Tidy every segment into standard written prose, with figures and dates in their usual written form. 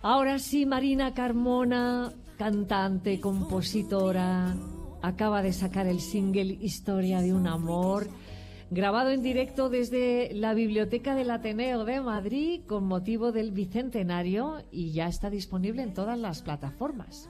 Ahora sí, Marina Carmona, cantante, compositora, acaba de sacar el single Historia de un amor, grabado en directo desde la Biblioteca del Ateneo de Madrid con motivo del Bicentenario y ya está disponible en todas las plataformas.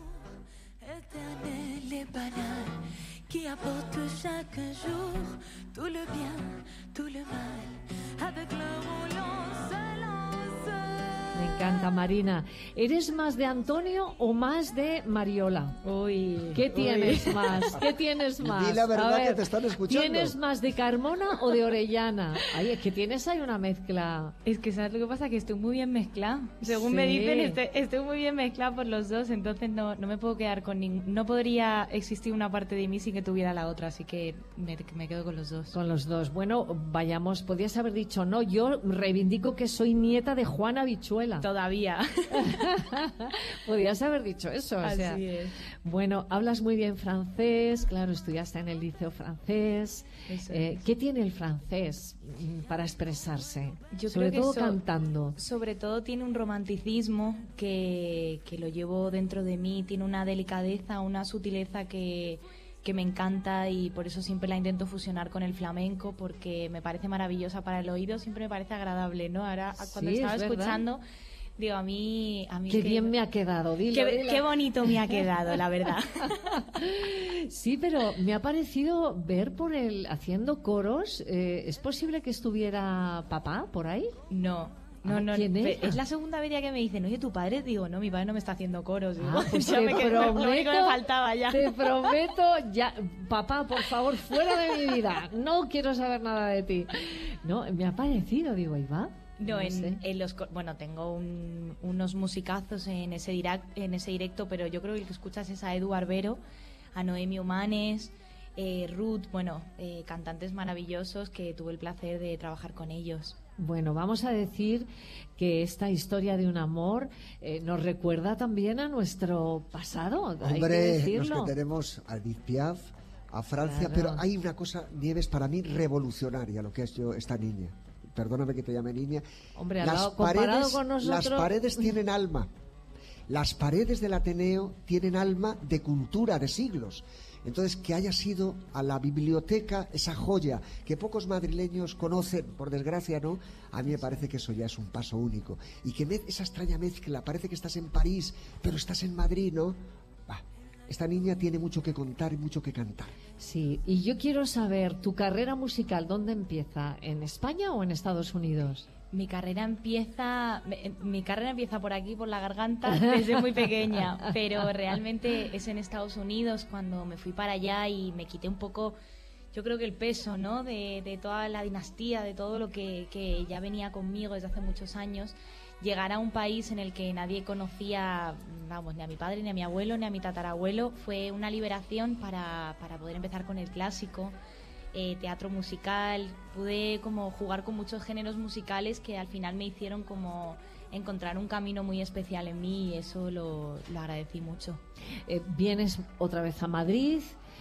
Qui apporte chaque jour tout le bien, tout le mal, avec le roulant se lance. Me encanta, Marina. ¿Eres más de Antonio o más de Mariola? Uy, ¿Qué tienes más? ¿Qué tienes más? Di la verdad, A ver, que te están escuchando. ¿Tienes más de Carmona o de Orellana? Ay, es que tienes ahí una mezcla. Es que ¿sabes lo que pasa? Que estoy muy bien mezclada. Según Sí. me dicen, estoy muy bien mezclada por los dos, entonces no me puedo quedar con no podría existir una parte de mí sin que tuviera la otra, así que me quedo con los dos. Con los dos. Bueno, vayamos, podías haber dicho no. Yo reivindico que soy nieta de Juana Bichuela. Todavía. Podías haber dicho eso. Así o sea. es. Bueno, hablas muy bien francés, claro, estudiaste en el liceo francés. Eso es. ¿Qué tiene el francés para expresarse? Yo Sobre creo que todo cantando. Sobre todo tiene un romanticismo que lo llevo dentro de mí, tiene una delicadeza, una sutileza que me encanta y por eso siempre la intento fusionar con el flamenco porque me parece maravillosa para el oído, siempre me parece agradable, ¿no? Ahora cuando Sí, estaba es verdad. escuchando, digo, a mí Qué que- bien me ha quedado, dilo, dilo. Qué bonito me ha quedado, la verdad. Sí, pero me ha parecido ver haciendo coros. ¿Es posible que estuviera papá por ahí? No. ¿Quién es? Es la segunda vez ya que me dicen, oye, ¿tu padre? Digo, no, mi padre no me está haciendo coros. Digo, Pues ya te me quedé, lo único que me prometo, faltaba ya. Te prometo, ya, papá, por favor, fuera de mi vida. No quiero saber nada de ti. No, me ha parecido, digo, ahí va. No, sé. bueno, tengo unos musicazos en ese directo, pero yo creo que el que escuchas es a Edu Barbero, a Noemi Humanes, Ruth, cantantes maravillosos que tuve el placer de trabajar con ellos. Bueno, vamos a decir que esta historia de un amor nos recuerda también a nuestro pasado. Hay que Hombre, decirlo. los que tenemos a Edith Piaf, a Francia, Claro. pero hay una cosa, Nieves, para mí revolucionaria, lo que ha hecho esta niña. Perdóname que te llame niña. Hombre, al lado, comparado con nosotros. Las paredes tienen alma. Las paredes del Ateneo tienen alma de cultura, de siglos. Entonces, que haya sido a la biblioteca esa joya que pocos madrileños conocen, por desgracia, ¿no? A mí me parece que eso ya es un paso único. Y que esa extraña mezcla, parece que estás en París, pero estás en Madrid, ¿no? Bah, esta niña tiene mucho que contar y mucho que cantar. Sí, y yo quiero saber, ¿tu carrera musical dónde empieza? ¿En España o en Estados Unidos? Mi carrera empieza por aquí, por la garganta, desde muy pequeña, pero realmente es en Estados Unidos cuando me fui para allá y me quité un poco, yo creo que el peso, ¿no? de toda la dinastía, de todo lo que ya venía conmigo desde hace muchos años. Llegar a un país en el que nadie conocía, ni a mi padre, ni a mi abuelo, ni a mi tatarabuelo, fue una liberación para poder empezar con el clásico. Teatro musical, pude como jugar con muchos géneros musicales que al final me hicieron como encontrar un camino muy especial en mí y eso lo agradecí mucho. ¿Vienes otra vez a Madrid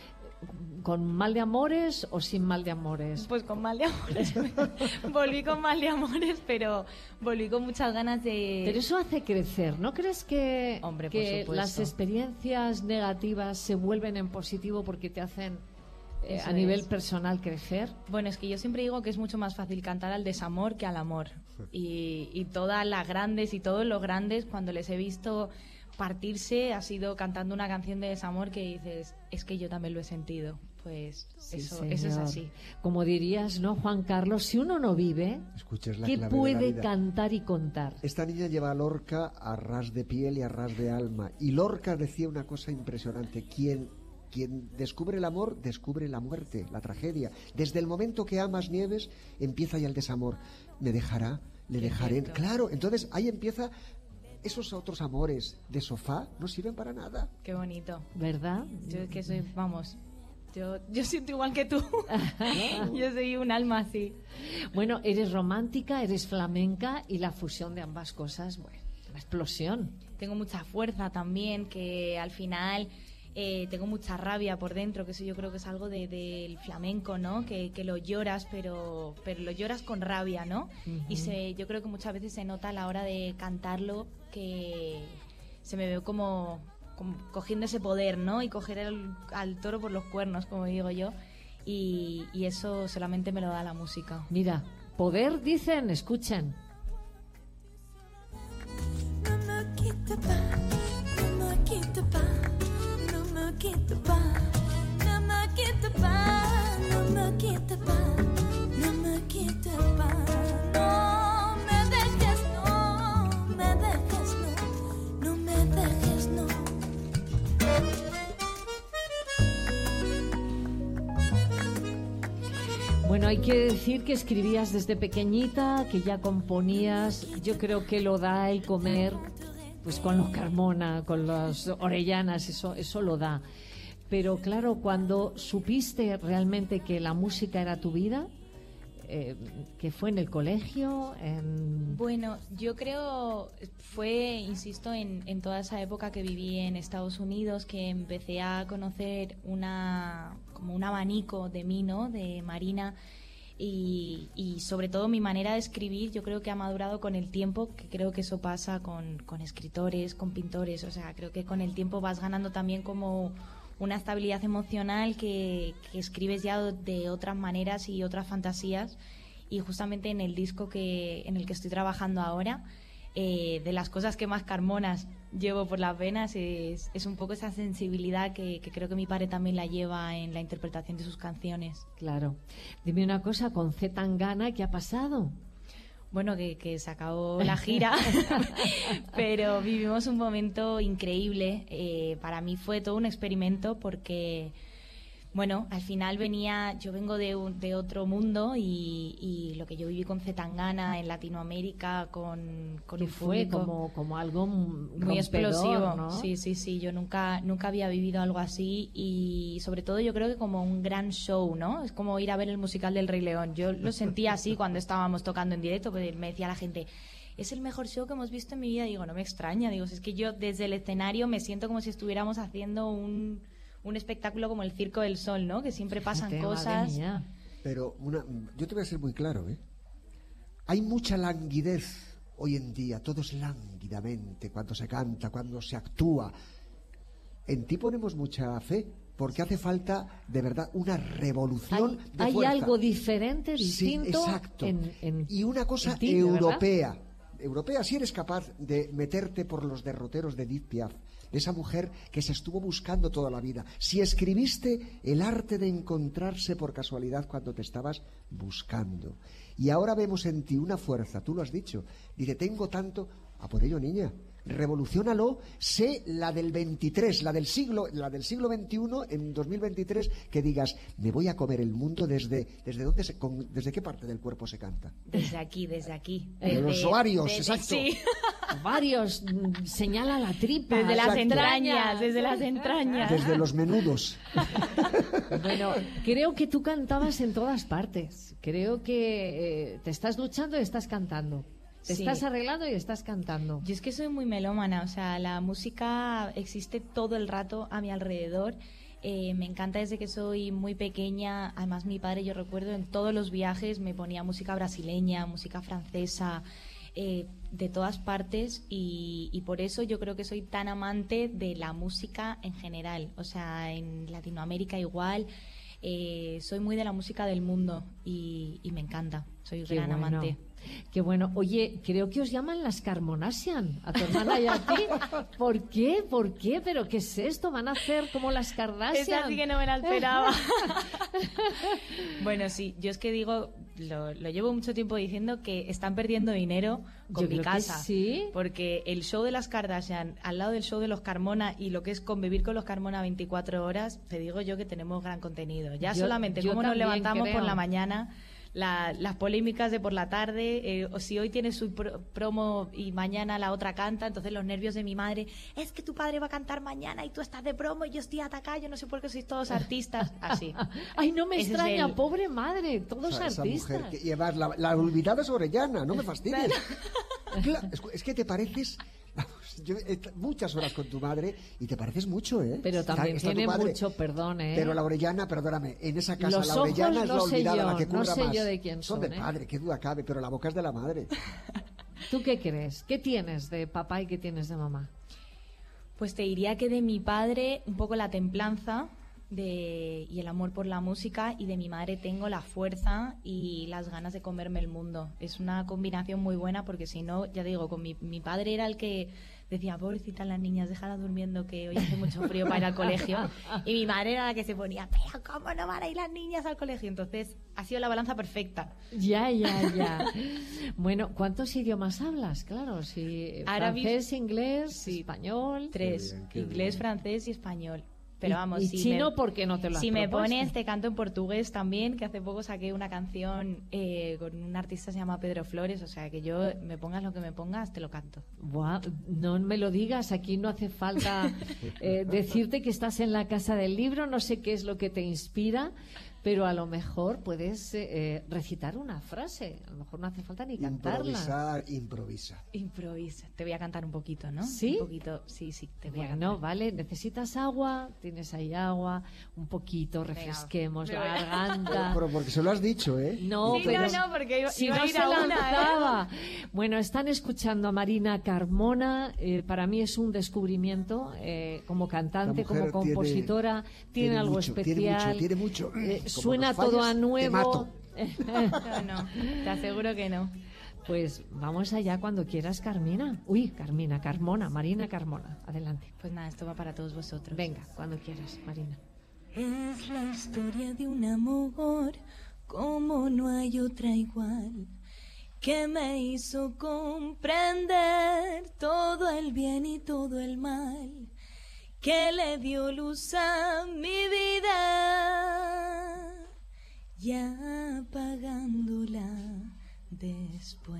con mal de amores o sin mal de amores? Pues con mal de amores. Volví con mal de amores, pero volví con muchas ganas de... Pero eso hace crecer, ¿no crees que, Hombre, por que supuesto. las experiencias negativas se vuelven en positivo porque te hacen Eso a nivel es. personal crecer? Bueno, es que yo siempre digo que es mucho más fácil cantar al desamor que al amor. Y todas las grandes y todos los grandes, cuando les he visto partirse, ha sido cantando una canción de desamor que dices, es que yo también lo he sentido. Pues Sí, eso es señor. así. Como dirías, ¿no, Juan Carlos? Si uno no vive, Escuches la ¿qué clave de la puede vida. cantar y contar? Esta niña lleva a Lorca a ras de piel y a ras de alma. Y Lorca decía una cosa impresionante. Quien descubre el amor, descubre la muerte, la tragedia. Desde el momento que amas, Nieves, empieza ya el desamor. Me dejará, le dejaré. cierto. Claro, entonces ahí empieza. Esos otros amores de sofá no sirven para nada. Qué bonito. ¿Verdad? Yo es que soy, vamos, yo siento igual que tú. Yo soy un alma así. Bueno, eres romántica, eres flamenca y la fusión de ambas cosas, bueno, la explosión. Tengo mucha fuerza también, que al final tengo mucha rabia por dentro, que eso yo creo que es algo del flamenco, ¿no? Que lo lloras, pero lo lloras con rabia, ¿no? Y yo creo que muchas veces se nota a la hora de cantarlo que se me ve como cogiendo ese poder, ¿no? Y coger al toro por los cuernos, como digo yo. Y eso solamente me lo da la música. Mira, poder dicen, escuchen. Ne me quitte pas, ne me quitte pas, ne me quitte pas, ne me quitte pas, ne me quitte pas, ne me quitte pas. No me dejes, no me dejes, no, no me dejes, no. Bueno, hay que decir que escribías desde pequeñita, que ya componías. Yo creo que lo da el comer, pues con los Carmona, con las Orellanas, eso lo da. Pero claro, cuando supiste realmente que la música era tu vida, que fue en el colegio, Bueno, yo creo fue, insisto, en toda esa época que viví en Estados Unidos, que empecé a conocer como un abanico de mí, ¿no? De Marina, y sobre todo mi manera de escribir, yo creo que ha madurado con el tiempo, que creo que eso pasa con escritores, con pintores, o sea, creo que con el tiempo vas ganando también como una estabilidad emocional que escribes ya de otras maneras y otras fantasías. Y justamente en el disco en el que estoy trabajando ahora, de las cosas que más Carmonas llevo por las venas es un poco esa sensibilidad que creo que mi padre también la lleva en la interpretación de sus canciones. Claro. Dime una cosa, con C. Tangana, ¿qué ha pasado? Bueno, que se acabó la gira, pero vivimos un momento increíble. Para mí fue todo un experimento porque, bueno, al final yo vengo de otro mundo y lo que yo viví con C. Tangana en Latinoamérica, con Que un fue público como algo muy rompedor, explosivo, ¿no? sí, yo nunca había vivido algo así y sobre todo yo creo que como un gran show, ¿no? Es como ir a ver el musical del Rey León. Yo lo sentía así cuando estábamos tocando en directo, pues me decía la gente, es el mejor show que hemos visto en mi vida. Digo, no me extraña, digo, es que yo desde el escenario me siento como si estuviéramos haciendo un espectáculo como el Circo del Sol, ¿no? Que siempre pasan Fíjate, madre cosas. mía. Pero yo te voy a ser muy claro, ¿eh? Hay mucha languidez hoy en día, todo es lánguidamente, cuando se canta, cuando se actúa. En ti ponemos mucha fe, porque hace falta de verdad una revolución de Hay fuerza. algo diferente, distinto. Sí, exacto. Y una cosa en ti, ¿de europea. Europea, si eres capaz de meterte por los derroteros de Edith Piaf, de esa mujer que se estuvo buscando toda la vida. Si escribiste el arte de encontrarse por casualidad cuando te estabas buscando. Y ahora vemos en ti una fuerza, tú lo has dicho. Dice, tengo tanto, a por ello, niña. Revoluciónalo, sé la del 23, la del siglo XXI en 2023, que digas, me voy a comer el mundo desde qué parte del cuerpo se canta. Desde aquí. De los ovarios, exacto. Sí. Varios, señala la tripa. Desde las Exacto. entrañas, desde las entrañas. Desde los menudos. Bueno, creo que tú cantabas en todas partes. Creo que te estás duchando y estás cantando. Te Sí. estás arreglando y estás cantando. Yo es que soy muy melómana, o sea, la música existe todo el rato a mi alrededor. Me encanta desde que soy muy pequeña. Además, mi padre, yo recuerdo, en todos los viajes me ponía música brasileña, música francesa, de todas partes. Y por eso yo creo que soy tan amante de la música en general. O sea, en Latinoamérica igual. Soy muy de la música del mundo y me encanta. Soy Qué gran bueno. amante. Qué bueno. Oye, creo que os llaman las Carmonasian, a tu hermana y a ti. ¿Por qué? ¿Por qué? ¿Pero qué es esto? ¿Van a hacer como las Kardashian? Esa sí que no me la esperaba. Bueno, sí, yo es que digo, lo llevo mucho tiempo diciendo que están perdiendo dinero con Yo mi creo que casa. sí. Porque el show de las Kardashian al lado del show de los Carmona y lo que es convivir con los Carmona 24 horas, te digo yo que tenemos gran contenido. Ya Yo solamente cómo nos también levantamos por creo. la mañana, las polémicas de por la tarde, o si hoy tiene su promo y mañana la otra canta, entonces los nervios de mi madre, es que tu padre va a cantar mañana y tú estás de promo y yo estoy atacada, yo no sé por qué sois todos artistas, así. Ay, no me Ese es extraña, el- pobre madre, todos Esa artistas. mujer que llevas la olvidada es Orellana, no me fastidies. Es que te pareces Yo, muchas horas con tu madre y te pareces mucho, ¿eh? Pero también Está tu tiene madre, mucho perdón, ¿eh? Pero la Orellana, perdóname, en esa casa Los la Orellana ojos es la no sé olvidada, yo, la que no curra sé más. yo de quién son, de ¿eh? padre, qué duda cabe, pero la boca es de la madre. ¿Tú qué crees? ¿Qué tienes de papá y qué tienes de mamá? Pues te diría que de mi padre un poco la templanza y el amor por la música, y de mi madre tengo la fuerza y las ganas de comerme el mundo. Es una combinación muy buena, porque si no, ya digo, con mi padre era el que decía, pobrecita las niñas, déjalas durmiendo que hoy hace mucho frío para ir al colegio, y mi madre era la que se ponía, pero ¿cómo no van a ir las niñas al colegio? Entonces ha sido la balanza perfecta. Ya. Bueno, ¿cuántos idiomas hablas? Claro, si francés, inglés, español. 3, qué inglés, bien. francés y español. Pero vamos, y si chino, me, ¿por qué no te lo has si me propuesto? pones, te canto en portugués también, que hace poco saqué una canción con un artista que se llama Pedro Flores, o sea que yo, me pongas lo que me pongas, te lo canto. Buah, no me lo digas, aquí no hace falta decirte que estás en la Casa del Libro, no sé qué es lo que te inspira, pero a lo mejor puedes recitar una frase, a lo mejor no hace falta ni cantarla. Improvisa. Te voy a cantar un poquito, ¿no? ¿Sí? Un poquito, sí, te voy a Bueno, cantar. vale, necesitas agua, tienes ahí agua, un poquito, refresquemos la Venga. garganta. Pero porque se lo has dicho, ¿eh? No, Sí, pero no, porque iba si a no ir se a una, lanzaba. Bueno, están escuchando a Marina Carmona. Para mí es un descubrimiento como cantante, La como mujer compositora. Tiene algo mucho, especial. Tiene mucho. Como Suena nos todo falles, a te nuevo. mato. No, te aseguro que no. Pues vamos allá cuando quieras, Carmina. Carmona, Marina Carmona. Adelante. Pues nada, esto va para todos vosotros. Venga, cuando quieras, Marina. Es la historia de un amor como no hay otra igual, que me hizo comprender todo el bien y todo el mal, que le dio luz a mi vida, ya apagándola después.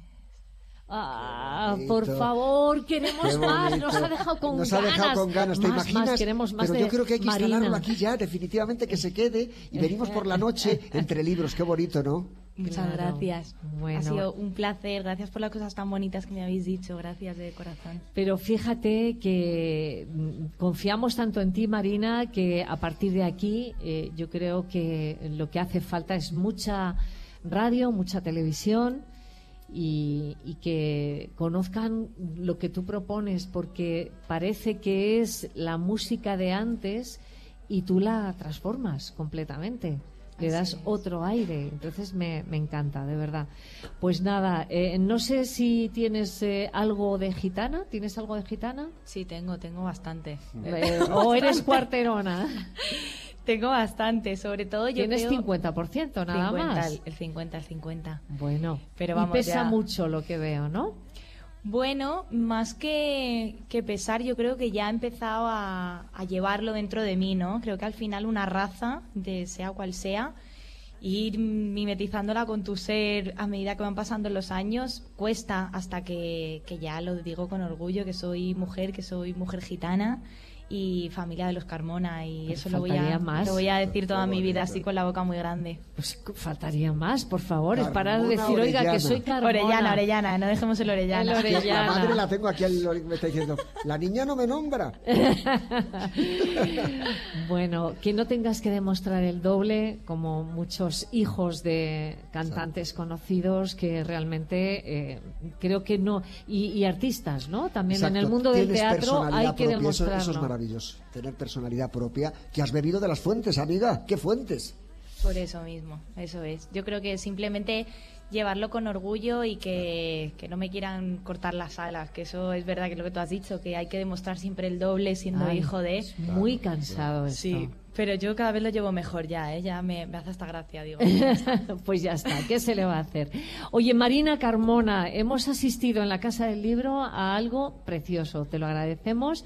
Por bonito. favor, queremos Qué más. bonito. Nos ha dejado con Nos ganas. ha dejado con ganas, ¿te Más, imaginas? queremos más Pero de yo creo que hay que Marina. instalarlo aquí ya, definitivamente que se quede. Y venimos por la noche entre libros, qué bonito, ¿no? Muchas Claro. gracias. Bueno. Ha sido un placer. Gracias por las cosas tan bonitas que me habéis dicho. Gracias de corazón. Pero fíjate que confiamos tanto en ti, Marina, que a partir de aquí yo creo que lo que hace falta es mucha radio, mucha televisión y que conozcan lo que tú propones, porque parece que es la música de antes y tú la transformas completamente. Le Así das es. otro aire, entonces me encanta, de verdad. Pues nada, no sé si tienes algo de gitana. ¿Tienes algo de gitana? Sí, tengo bastante. ¿O eres cuarterona? Tengo bastante, sobre todo yo Tienes creo... 50% nada 50, más. El 50. Bueno, Pero y vamos, pesa ya. mucho lo que veo, ¿no? Bueno, más que pesar, yo creo que ya he empezado a llevarlo dentro de mí, ¿no? Creo que al final una raza, de sea cual sea, ir mimetizándola con tu ser a medida que van pasando los años, cuesta hasta que ya lo digo con orgullo, que soy mujer gitana y familia de los Carmona, y Pues eso lo voy faltaría más. a decir toda mi vida bonito. así con la boca muy grande. Pues faltaría más, por favor. Es para Carmona decir, oiga, Orellana. que soy Carmona. Orellana, no dejemos el Orellana. El Orellana. La madre la tengo aquí, me está diciendo, la niña no me nombra. Bueno, que no tengas que demostrar el doble, como muchos hijos de cantantes conocidos que realmente creo que no. Y artistas, ¿no? También en el Exacto, mundo del tienes teatro personalidad hay que propia, demostrarlo. eso es maravilloso, tener personalidad propia, que has bebido de las fuentes, amiga. ¿Qué fuentes? Por eso mismo, eso es. Yo creo que simplemente llevarlo con orgullo y que no me quieran cortar las alas, que eso es verdad que es lo que tú has dicho, que hay que demostrar siempre el doble siendo Ay, hijo de... es muy cansado esto. Sí, pero yo cada vez lo llevo mejor ya, ¿eh? Ya me hace hasta gracia, digo. Pues ya está, ¿qué se le va a hacer? Oye, Marina Carmona, hemos asistido en la Casa del Libro a algo precioso, te lo agradecemos